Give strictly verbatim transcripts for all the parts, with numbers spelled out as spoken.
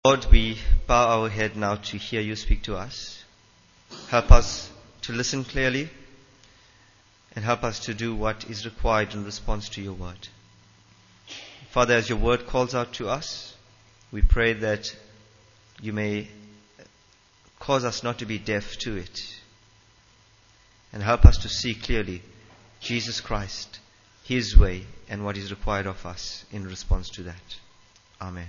Lord, we bow our head now to hear you speak to us. Help us to listen clearly and help us to do what is required in response to your word. Father, as your word calls out to us, we pray that you may cause us not to be deaf to it and help us to see clearly Jesus Christ, his way, and what is required of us in response to that. Amen.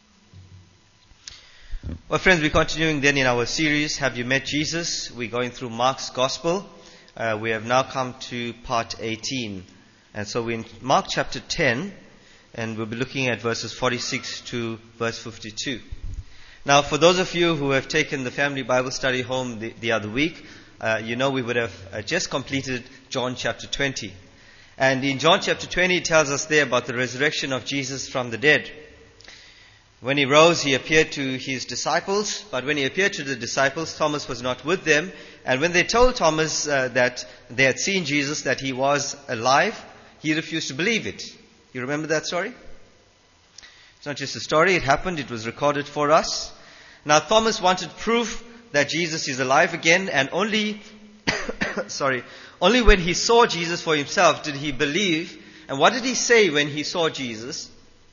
Well, friends, we're continuing then in our series, Have You Met Jesus? We're going through Mark's Gospel. Uh, we have now come to part eighteen. And so we're in Mark chapter ten, and we'll be looking at verses forty-six to verse fifty-two. Now, for those of you who have taken the family Bible study home the, the other week, uh, you know we would have uh, just completed John chapter twenty. And in John chapter twenty, it tells us there about the resurrection of Jesus from the dead. When he rose, he appeared to his disciples, but when he appeared to the disciples, Thomas was not with them. And when they told Thomas uh, that they had seen Jesus, that he was alive, he refused to believe it. You remember that story? It's not just a story, it happened, it was recorded for us. Now Thomas wanted proof that Jesus is alive again, and only, sorry, only when he saw Jesus for himself did he believe. And what did he say when he saw Jesus?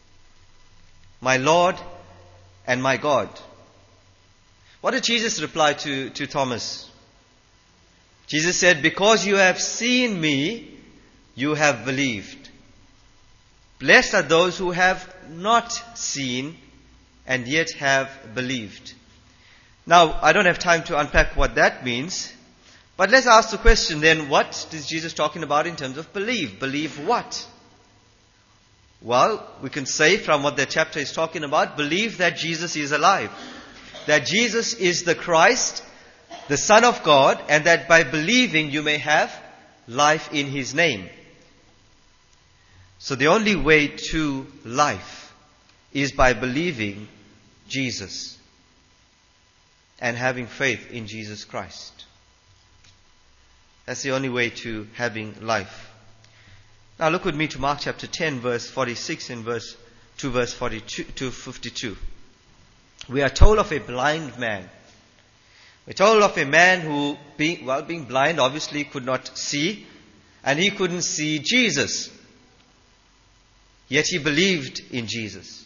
My Lord and my God. What did Jesus reply to, to Thomas? Jesus said, because you have seen me, you have believed. Blessed are those who have not seen and yet have believed. Now, I don't have time to unpack what that means, but let's ask the question then, what is Jesus talking about in terms of believe? Believe what? Well, we can say from what that chapter is talking about, believe that Jesus is alive. That Jesus is the Christ, the Son of God, and that by believing you may have life in his name. So the only way to life is by believing Jesus and having faith in Jesus Christ. That's the only way to having life. Now look with me to Mark chapter ten, verse forty-six and verse to verse forty-two to fifty-two. We are told of a blind man. We're told of a man who, being, well, being blind, obviously could not see, and he couldn't see Jesus. Yet he believed in Jesus.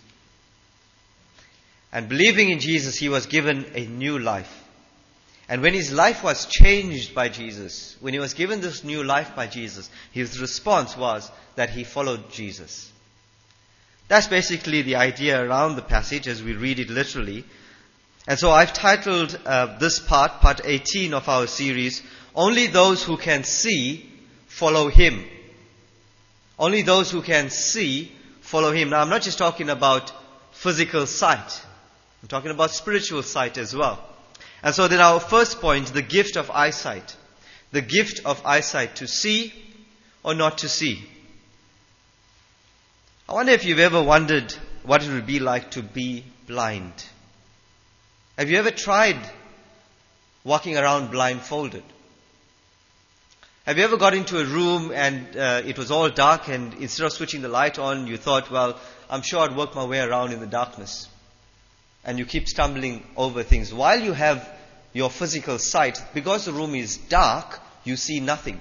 And believing in Jesus, he was given a new life. And when his life was changed by Jesus, when he was given this new life by Jesus, his response was that he followed Jesus. That's basically the idea around the passage as we read it literally. And so I've titled uh, this part, part eighteen of our series, Only Those Who Can See Follow Him. Only those who can see follow Him. Now I'm not just talking about physical sight. I'm talking about spiritual sight as well. And so then our first point, the gift of eyesight. The gift of eyesight, to see or not to see. I wonder if you've ever wondered what it would be like to be blind. Have you ever tried walking around blindfolded? Have you ever got into a room and uh, it was all dark, and instead of switching the light on, you thought, well, I'm sure I'd work my way around in the darkness. And you keep stumbling over things. While you have your physical sight, because the room is dark, you see nothing.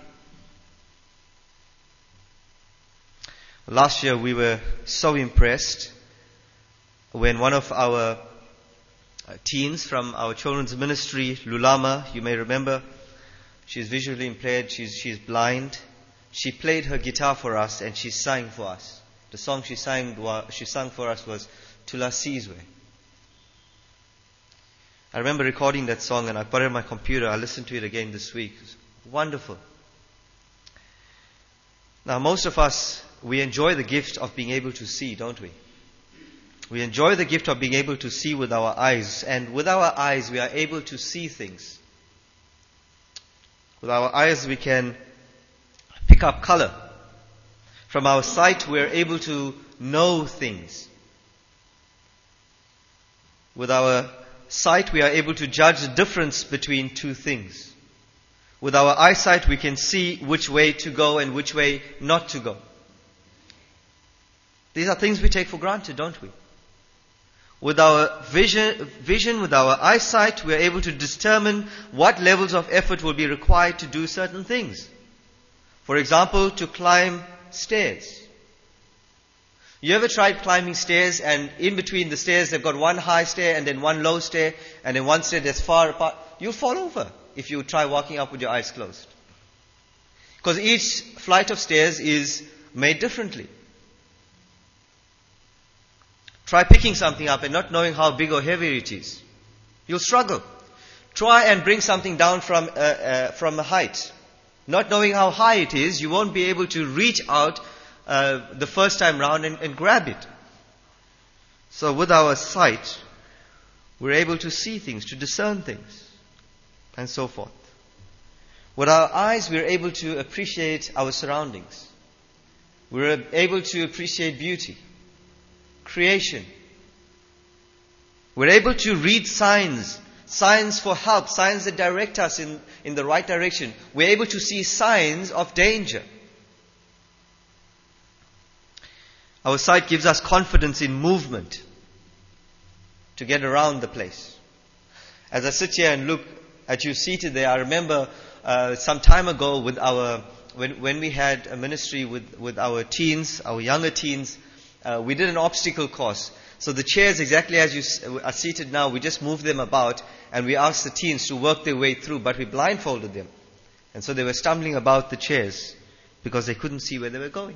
Last year we were so impressed when one of our teens from our children's ministry, Lulama, you may remember, she's visually impaired, she's, she's blind. She played her guitar for us and she sang for us. The song she sang, she sang for us was Tula Sizwe. I remember recording that song and I put it on my computer. I listened to it again this week. It was wonderful. Now, most of us, we enjoy the gift of being able to see, don't we? We enjoy the gift of being able to see with our eyes. And with our eyes, we are able to see things. With our eyes, we can pick up color. From our sight, we are able to know things. With our sight, we are able to judge the difference between two things. With our eyesight, we can see which way to go and which way not to go. These are things we take for granted, don't we? With our vision, vision, with our eyesight, we are able to determine what levels of effort will be required to do certain things. For example, to climb stairs. You ever tried climbing stairs and in between the stairs they've got one high stair and then one low stair and then one stair that's far apart? You'll fall over if you try walking up with your eyes closed. Because each flight of stairs is made differently. Try picking something up and not knowing how big or heavy it is. You'll struggle. Try and bring something down from, uh, uh, from a height. Not knowing how high it is, you won't be able to reach out uh, the first time round and, and grab it. So with our sight, we're able to see things, to discern things, and so forth. With our eyes, we're able to appreciate our surroundings. We're able to appreciate beauty, creation. We're able to read signs, signs for help, signs that direct us in, in the right direction. We're able to see signs of danger. Our sight gives us confidence in movement to get around the place. As I sit here and look at you seated there, I remember uh, some time ago with our when when we had a ministry with, with our teens, our younger teens, uh, we did an obstacle course. So the chairs, exactly as you are seated now, we just moved them about and we asked the teens to work their way through, but we blindfolded them. And so they were stumbling about the chairs because they couldn't see where they were going.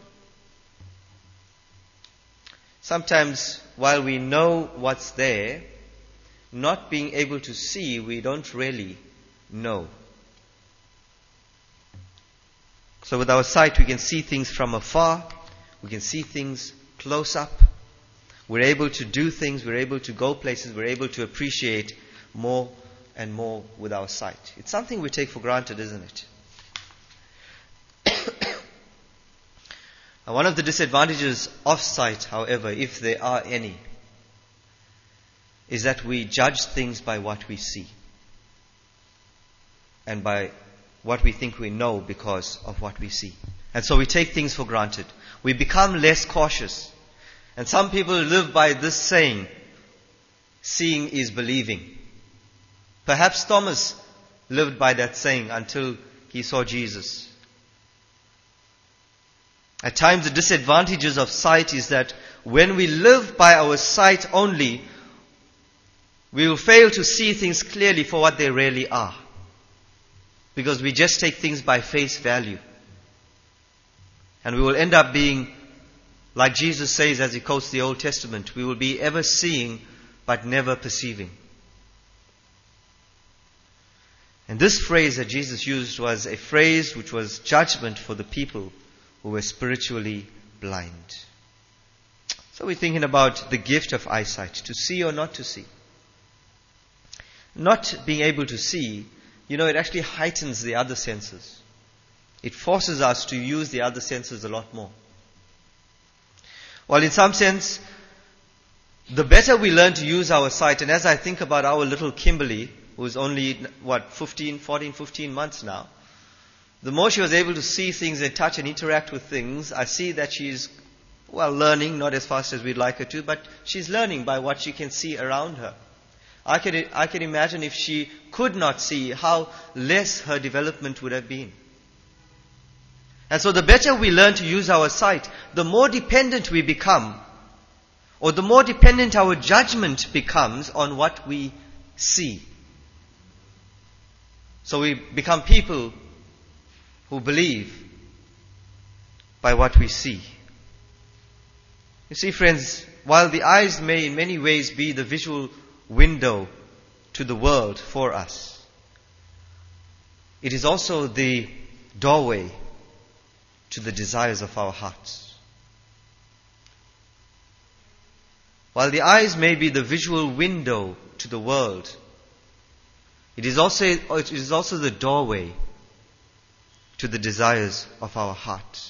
Sometimes, while we know what's there, not being able to see, we don't really know. So with our sight, we can see things from afar. We can see things close up. We're able to do things. We're able to go places. We're able to appreciate more and more with our sight. It's something we take for granted, isn't it? One of the disadvantages of sight, however, if there are any, is that we judge things by what we see and by what we think we know because of what we see. And so we take things for granted. We become less cautious. And some people live by this saying, seeing is believing. Perhaps Thomas lived by that saying until he saw Jesus. At times the disadvantages of sight is that when we live by our sight only, we will fail to see things clearly for what they really are. Because we just take things by face value. And we will end up being, like Jesus says as he quotes the Old Testament, we will be ever seeing but never perceiving. And this phrase that Jesus used was a phrase which was judgment for the people who were spiritually blind. So we're thinking about the gift of eyesight, to see or not to see. Not being able to see, you know, it actually heightens the other senses. It forces us to use the other senses a lot more. Well, in some sense, the better we learn to use our sight, and as I think about our little Kimberly, who's only, what, fifteen, fourteen, fifteen months now, the more she was able to see things and touch and interact with things, I see that she's, well, learning, not as fast as we'd like her to, but she's learning by what she can see around her. I can, I can imagine if she could not see, how less her development would have been. And so the better we learn to use our sight, the more dependent we become, or the more dependent our judgment becomes on what we see. So we become people who believe by what we see. You see, friends, while the eyes may in many ways be the visual window to the world for us, it is also the doorway to the desires of our hearts. While the eyes may be the visual window to the world, it is also, it is also the doorway to the desires of our heart.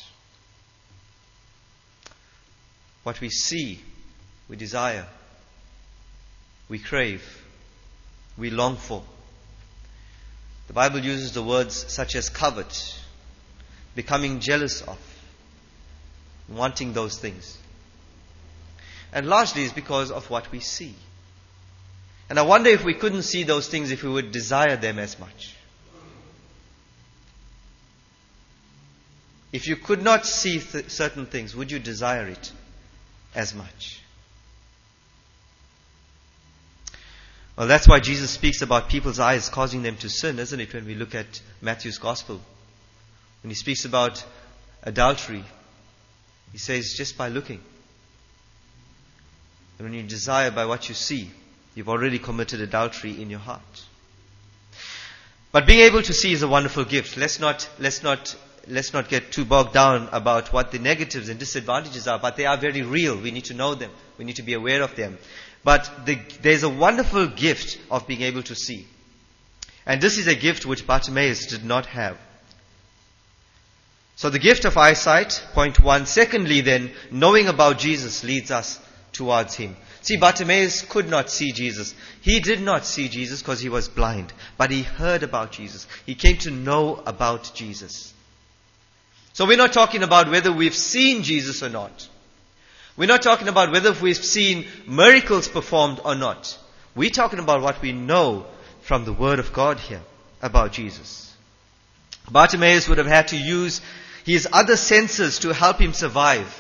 What we see, we desire, we crave, we long for. The Bible uses the words such as covet, becoming jealous of, wanting those things. And largely it's because of what we see. And I wonder if we couldn't see those things if we would desire them as much. If you could not see th- certain things, would you desire it as much? Well, that's why Jesus speaks about people's eyes causing them to sin, isn't it, when we look at Matthew's Gospel? When he speaks about adultery, he says, just by looking. And when you desire by what you see, you've already committed adultery in your heart. But being able to see is a wonderful gift. Let's not, let's not, let's not get too bogged down about what the negatives and disadvantages are, but they are very real. We need to know them. We need to be aware of them. But the, there's a wonderful gift of being able to see. And this is a gift which Bartimaeus did not have. So the gift of eyesight, point one. Secondly then, knowing about Jesus leads us towards Him. See, Bartimaeus could not see Jesus. He did not see Jesus because he was blind. But he heard about Jesus. He came to know about Jesus. So we're not talking about whether we've seen Jesus or not. We're not talking about whether we've seen miracles performed or not. We're talking about what we know from the Word of God here about Jesus. Bartimaeus would have had to use his other senses to help him survive.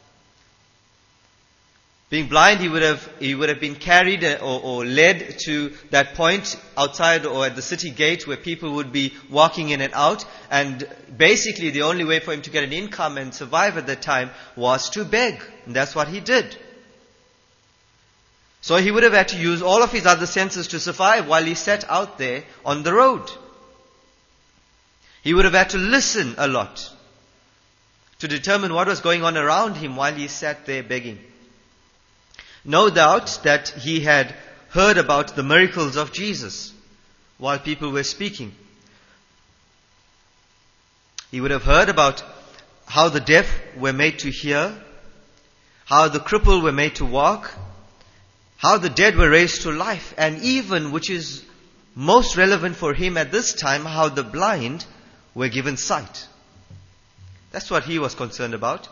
Being blind, he would have he would have been carried or, or led to that point outside or at the city gate where people would be walking in and out. And basically the only way for him to get an income and survive at that time was to beg. And that's what he did. So he would have had to use all of his other senses to survive while he sat out there on the road. He would have had to listen a lot to determine what was going on around him while he sat there begging. No doubt that he had heard about the miracles of Jesus while people were speaking. He would have heard about how the deaf were made to hear, how the crippled were made to walk, how the dead were raised to life, and even, which is most relevant for him at this time, how the blind were given sight. That's what he was concerned about.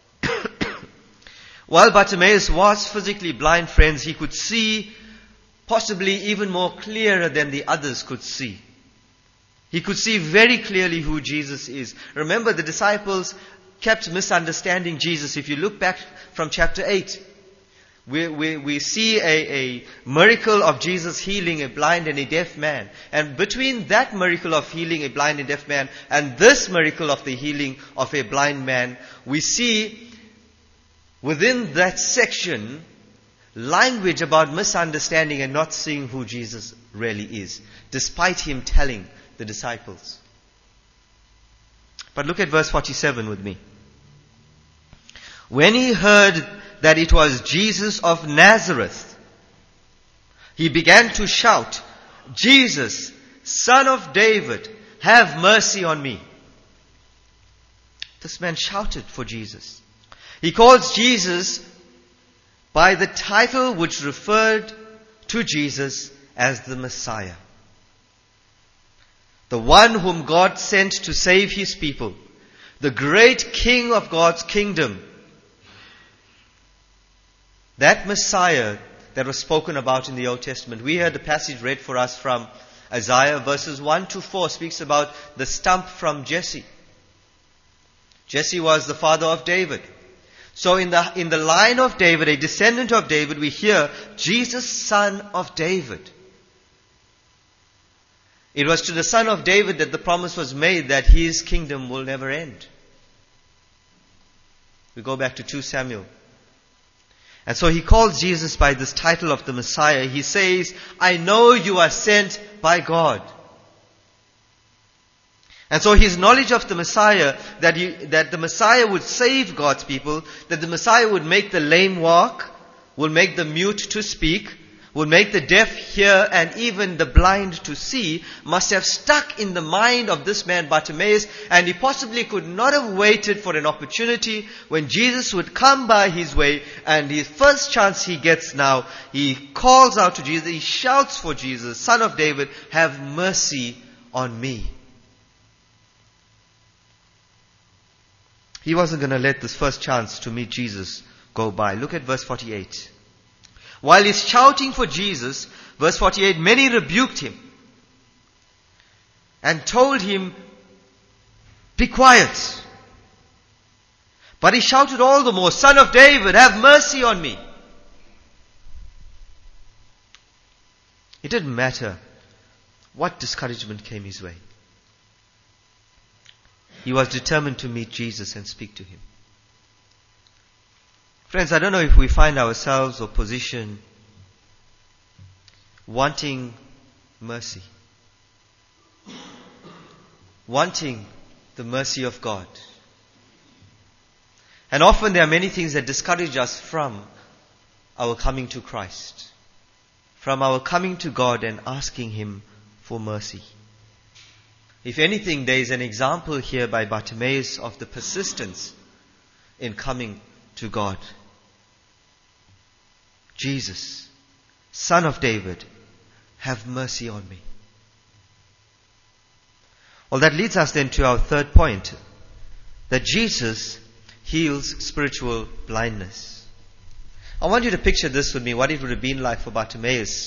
While Bartimaeus was physically blind, friends, he could see possibly even more clearer than the others could see. He could see very clearly who Jesus is. Remember, the disciples kept misunderstanding Jesus. If you look back from chapter eight, we, we, we see a, a miracle of Jesus healing a blind and a deaf man. And between that miracle of healing a blind and deaf man and this miracle of the healing of a blind man, we see within that section, language about misunderstanding and not seeing who Jesus really is, despite him telling the disciples. But look at verse forty-seven with me. When he heard that it was Jesus of Nazareth, he began to shout, "Jesus, Son of David, have mercy on me." This man shouted for Jesus. He calls Jesus by the title which referred to Jesus as the Messiah. The one whom God sent to save His people. The great King of God's kingdom. That Messiah that was spoken about in the Old Testament. We heard the passage read for us from Isaiah verses one to four speaks about the stump from Jesse. Jesse was the father of David. So in the, in the line of David, a descendant of David, we hear Jesus, son of David. It was to the son of David that the promise was made that his kingdom will never end. We go back to Second Samuel. And so he calls Jesus by this title of the Messiah. He says, "I know you are sent by God." And so his knowledge of the Messiah, that, he, that the Messiah would save God's people, that the Messiah would make the lame walk, will make the mute to speak, will make the deaf hear, and even the blind to see, must have stuck in the mind of this man Bartimaeus, and he possibly could not have waited for an opportunity when Jesus would come by his way, and his first chance he gets now, he calls out to Jesus, he shouts for Jesus, "Son of David, have mercy on me." He wasn't going to let this first chance to meet Jesus go by. Look at verse forty-eight. While he's shouting for Jesus, Verse forty-eight, many rebuked him and told him, be quiet. But he shouted all the more, Son of David, have mercy on me. It didn't matter what discouragement came his way. He was determined to meet Jesus and speak to him. Friends, I don't know if we find ourselves or position wanting mercy. Wanting the mercy of God. And often there are many things that discourage us from our coming to Christ. From our coming to God and asking Him for mercy. If anything, there is an example here by Bartimaeus of the persistence in coming to God. Jesus, Son of David, have mercy on me. Well, that leads us then to our third point, that Jesus heals spiritual blindness. I want you to picture this with me, what it would have been like for Bartimaeus.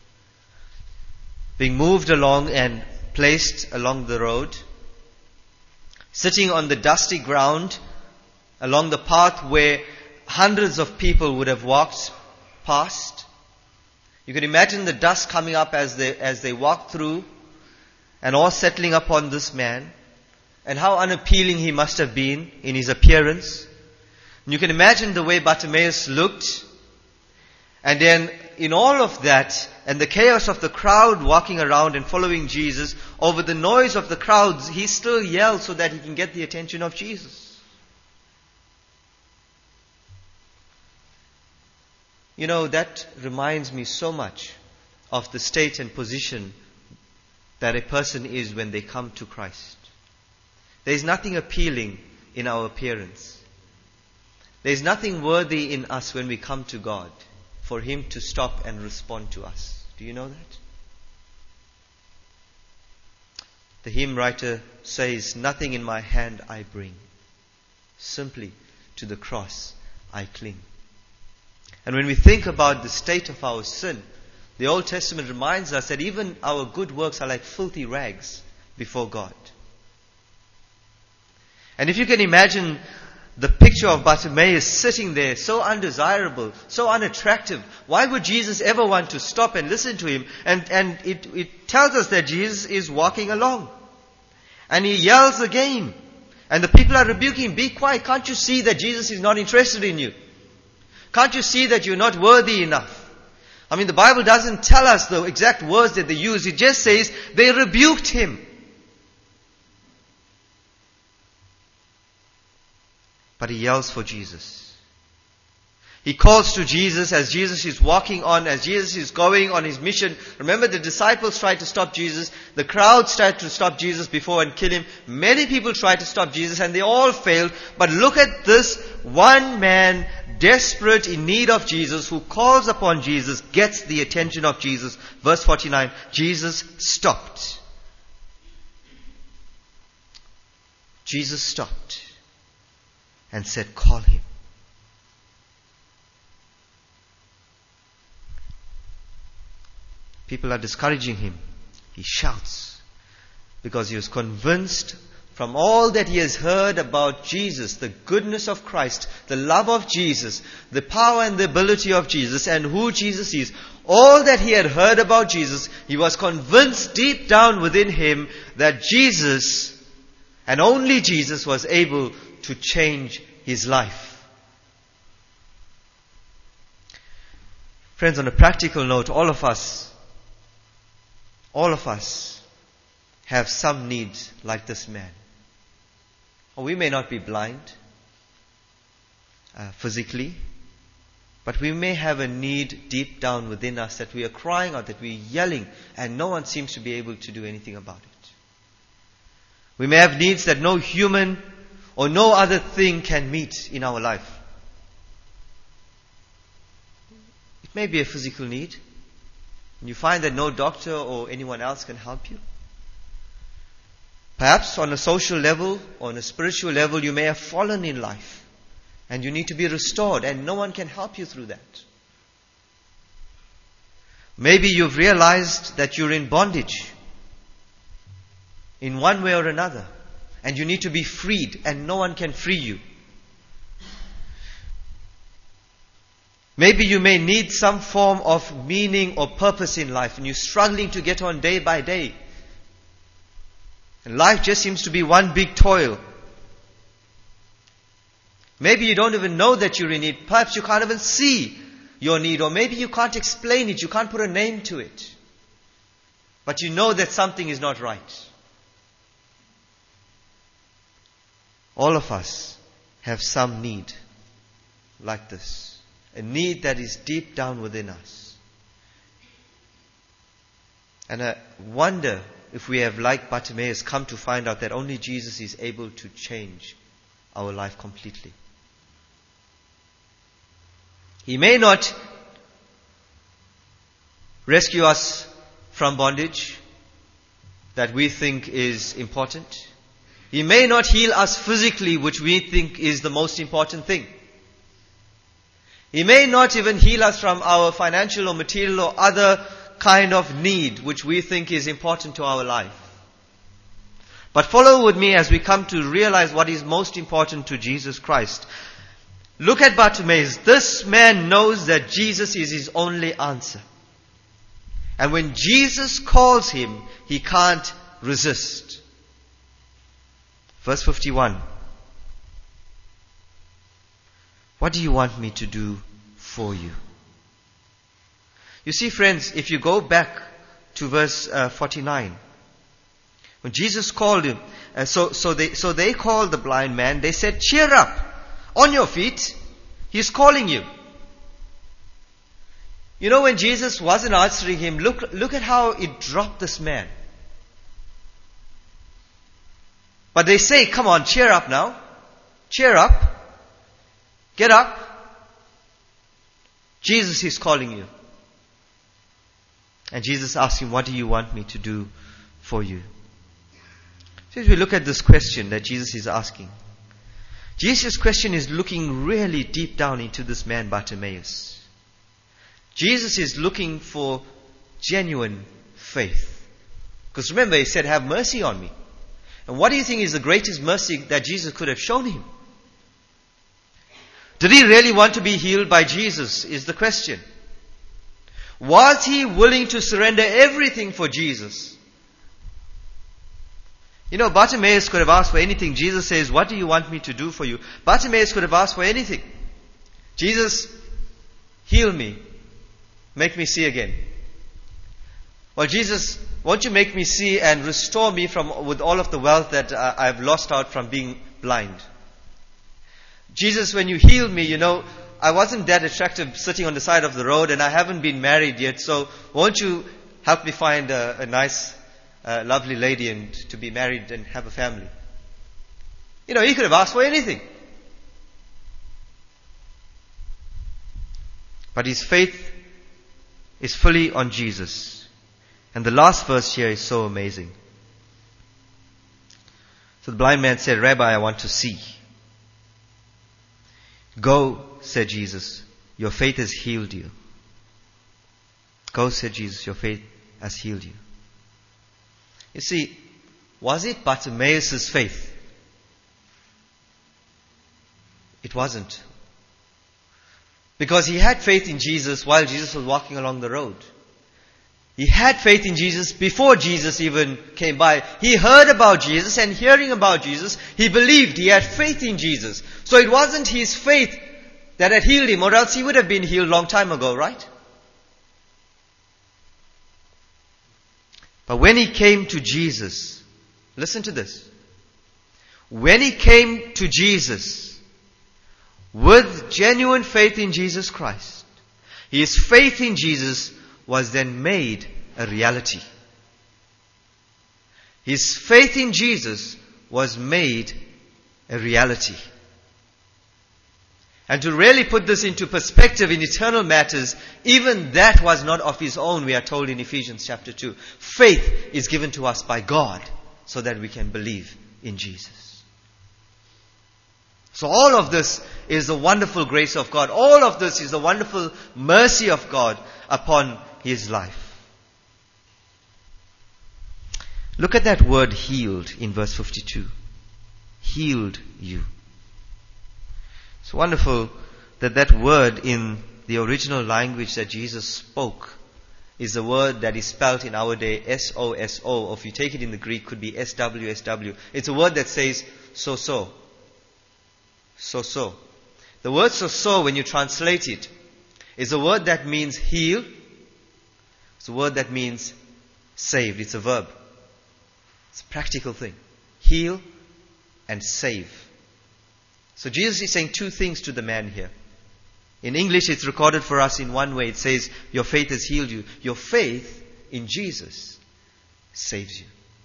Being moved along and placed along the road, sitting on the dusty ground, along the path where hundreds of people would have walked past. You can imagine the dust coming up as they, as they walked through, and all settling upon this man, and how unappealing he must have been in his appearance. And you can imagine the way Bartimaeus looked, and then in all of that, and the chaos of the crowd walking around and following Jesus, over the noise of the crowds, he still yells so that he can get the attention of Jesus. You know, that reminds me so much of the state and position that a person is when they come to Christ. There is nothing appealing in our appearance. There is nothing worthy in us when we come to God for Him to stop and respond to us. Do you know that? The hymn writer says, nothing in my hand I bring, simply to the cross I cling. And when we think about the state of our sin, the Old Testament reminds us that even our good works are like filthy rags before God. And if you can imagine the picture of Bartimaeus sitting there, so undesirable, so unattractive, why would Jesus ever want to stop and listen to him? And, and it, it tells us that Jesus is walking along. And he yells again. And the people are rebuking him, be quiet, can't you see that Jesus is not interested in you? Can't you see that you're not worthy enough? I mean, the Bible doesn't tell us the exact words that they use. It just says they rebuked him. But he yells for Jesus. He calls to Jesus as Jesus is walking on, as Jesus is going on his mission. Remember, the disciples tried to stop Jesus. The crowds tried to stop Jesus before and kill him. Many people tried to stop Jesus and they all failed. But look at this one man, desperate, in need of Jesus, who calls upon Jesus, gets the attention of Jesus. Verse forty-nine, Jesus stopped. Jesus stopped and said, call him. People are discouraging him. He shouts because he was convinced from all that he has heard about Jesus, the goodness of Christ, the love of Jesus, the power and the ability of Jesus, and who Jesus is. All that he had heard about Jesus, he was convinced deep down within him that Jesus, and only Jesus, was able to change his life. Friends, on a practical note, all of us, all of us have some need like this man. Or we may not be blind uh, physically, but we may have a need deep down within us that we are crying out, that we are yelling, and no one seems to be able to do anything about it. We may have needs that no human or no other thing can meet in our life. It may be a physical need, and you find that no doctor or anyone else can help you. Perhaps on a social level or on a spiritual level, you may have fallen in life and you need to be restored, and no one can help you through that. Maybe you've realized that you're in bondage in one way or another, and you need to be freed, and no one can free you. Maybe you may need some form of meaning or purpose in life, and you're struggling to get on day by day. And life just seems to be one big toil. Maybe you don't even know that you're in need. Perhaps you can't even see your need, or maybe you can't explain it. You can't put a name to it. But you know that something is not right. All of us have some need like this. A need that is deep down within us. And I wonder if we have, like Bartimaeus, come to find out that only Jesus is able to change our life completely. He may not rescue us from bondage that we think is important. He may not heal us physically, which we think is the most important thing. He may not even heal us from our financial or material or other kind of need, which we think is important to our life. But follow with me as we come to realize what is most important to Jesus Christ. Look at Bartimaeus. This man knows that Jesus is his only answer. And when Jesus calls him, he can't resist. Verse fifty-one. What do you want me to do for you? You see, friends, if you go back to verse uh, forty-nine, when Jesus called him, uh, so so they so they called the blind man. They said, "Cheer up, on your feet. He's calling you." You know, when Jesus wasn't answering him, look look at how it dropped this man. But they say, "Come on, cheer up now, cheer up, get up. Jesus is calling you." And Jesus asked him, "What do you want me to do for you?" So as we look at this question that Jesus is asking, Jesus' question is looking really deep down into this man Bartimaeus. Jesus is looking for genuine faith. Because remember, he said, "Have mercy on me." And what do you think is the greatest mercy that Jesus could have shown him? Did he really want to be healed by Jesus, is the question. Was he willing to surrender everything for Jesus? You know, Bartimaeus could have asked for anything. Jesus says, "What do you want me to do for you?" Bartimaeus could have asked for anything. Jesus, heal me. Make me see again. Well, Jesus, won't you make me see and restore me from with all of the wealth that uh, I've lost out from being blind? Jesus, when you heal me, you know, I wasn't that attractive sitting on the side of the road, and I haven't been married yet, so won't you help me find a, a nice, uh, lovely lady and to be married and have a family? You know, he could have asked for anything. But his faith is fully on Jesus. And the last verse here is so amazing. So the blind man said, "Rabbi, I want to see." "Go," said Jesus, "your faith has healed you." "Go," said Jesus, "your faith has healed you." You see, was it Bartimaeus' faith? It wasn't. Because he had faith in Jesus while Jesus was walking along the road. He had faith in Jesus before Jesus even came by. He heard about Jesus, and hearing about Jesus, he believed. He had faith in Jesus. So it wasn't his faith that had healed him, or else he would have been healed long time ago, right? But when he came to Jesus, listen to this. When he came to Jesus with genuine faith in Jesus Christ, his faith in Jesus was then made a reality. His faith in Jesus was made a reality. And to really put this into perspective in eternal matters, even that was not of his own, we are told in Ephesians chapter two. Faith is given to us by God so that we can believe in Jesus. So all of this is the wonderful grace of God. All of this is the wonderful mercy of God upon his life. Look at that word healed in verse fifty-two. Healed you. It's wonderful that that word in the original language that Jesus spoke is a word that is spelled in our day S O S O, or if you take it in the Greek, could be S W S W. It's a word that says so so. So so. The word so so, when you translate it, is a word that means heal. It's a word that means saved. It's a verb. It's a practical thing. Heal and save. So Jesus is saying two things to the man here. In English, it's recorded for us in one way. It says, your faith has healed you. Your faith in Jesus saves you.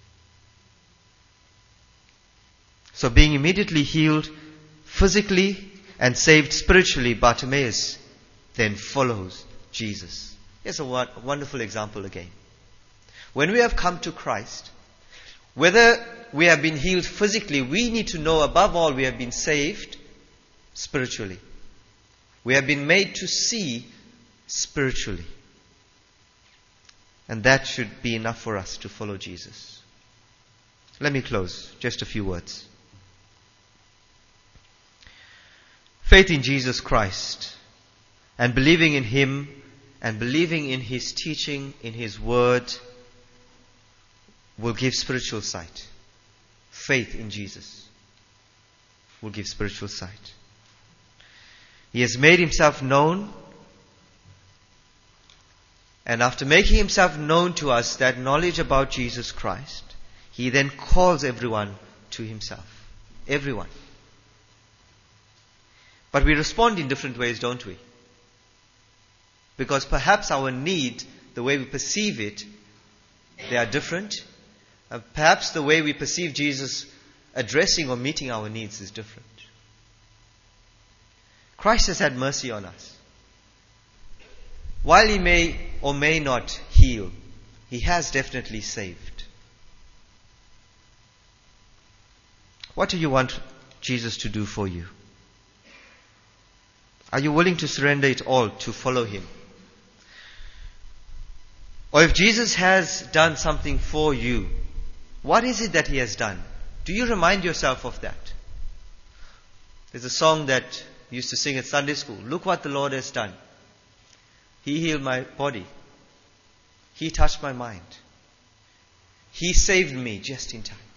So being immediately healed physically and saved spiritually, Bartimaeus then follows Jesus. Here's a wonderful example again. When we have come to Christ, whether we have been healed physically, we need to know above all we have been saved spiritually. We have been made to see spiritually. And that should be enough for us to follow Jesus. Let me close. Just a few words. Faith in Jesus Christ and believing in Him and believing in His teaching, in His Word, will give spiritual sight. Faith in Jesus will give spiritual sight. He has made Himself known, and after making Himself known to us, that knowledge about Jesus Christ, He then calls everyone to Himself. Everyone. But we respond in different ways, don't we? Because perhaps our need, the way we perceive it, they are different. Uh, perhaps the way we perceive Jesus addressing or meeting our needs is different. Christ has had mercy on us. While He may or may not heal, He has definitely saved. What do you want Jesus to do for you? Are you willing to surrender it all to follow Him? Or if Jesus has done something for you, what is it that He has done? Do you remind yourself of that? There's a song that we used to sing at Sunday school. Look what the Lord has done. He healed my body. He touched my mind. He saved me just in time.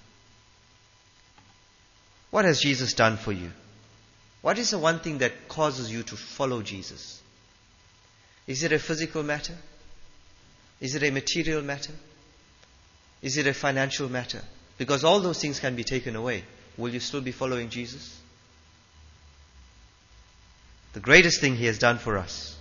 What has Jesus done for you? What is the one thing that causes you to follow Jesus? Is it a physical matter? Is it a material matter? Is it a financial matter? Because all those things can be taken away. Will you still be following Jesus? The greatest thing He has done for us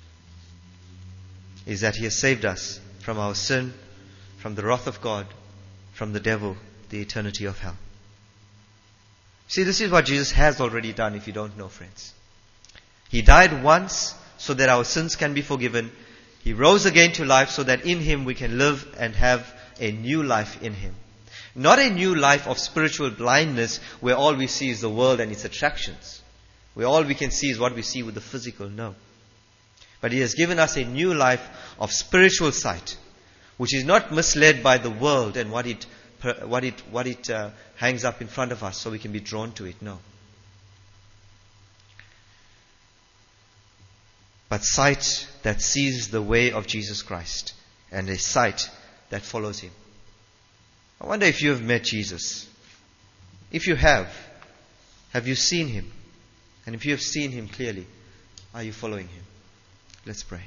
is that He has saved us from our sin, from the wrath of God, from the devil, the eternity of hell. See, this is what Jesus has already done, if you don't know, friends. He died once so that our sins can be forgiven. He rose again to life so that in Him we can live and have a new life in Him. Not a new life of spiritual blindness where all we see is the world and its attractions. Where all we can see is what we see with the physical. No. But He has given us a new life of spiritual sight, which is not misled by the world and what it what it what it uh, hangs up in front of us so we can be drawn to it. No. But sight that sees the way of Jesus Christ and a sight that follows Him. I wonder if you have met Jesus. If you have, have you seen Him? And if you have seen Him clearly, are you following Him? Let's pray.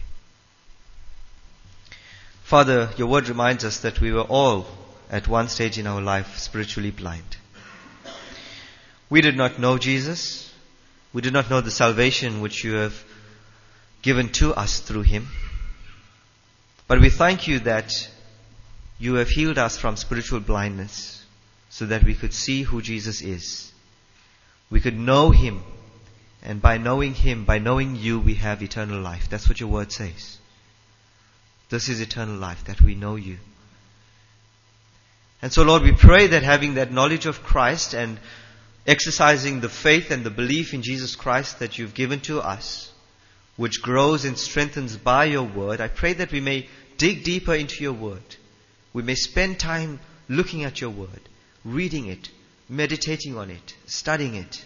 Father, your word reminds us that we were all at one stage in our life spiritually blind. We did not know Jesus. We did not know the salvation which you have given to us through Him. But we thank you that you have healed us from spiritual blindness so that we could see who Jesus is. We could know Him. And by knowing Him, by knowing you, we have eternal life. That's what your word says. This is eternal life, that we know you. And so, Lord, we pray that having that knowledge of Christ and exercising the faith and the belief in Jesus Christ that you've given to us, which grows and strengthens by your word. I pray that we may dig deeper into your word. We may spend time looking at your word, reading it, meditating on it, studying it.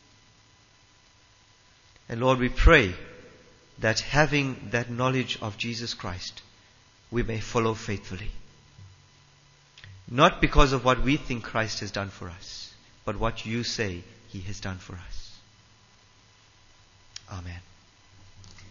And Lord, we pray that having that knowledge of Jesus Christ, we may follow faithfully. Not because of what we think Christ has done for us, but what you say He has done for us. Amen.